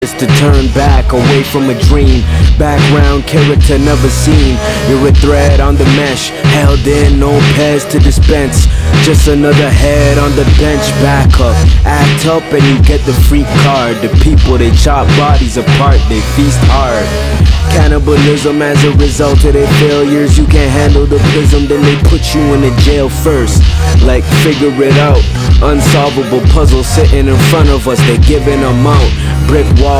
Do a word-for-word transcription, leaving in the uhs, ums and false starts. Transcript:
Is to turn back away from a dream. Background character never seen. You're a thread on the mesh, held in, no pairs to dispense. Just another head on the bench. Back up, act up and you get the free card. The people, they chop bodies apart, they feast hard. Cannibalism as a result of their failures. You can't handle the prism, then they put you in the jail first. Like figure it out, unsolvable puzzle sitting in front of us. They giving them out, brick wall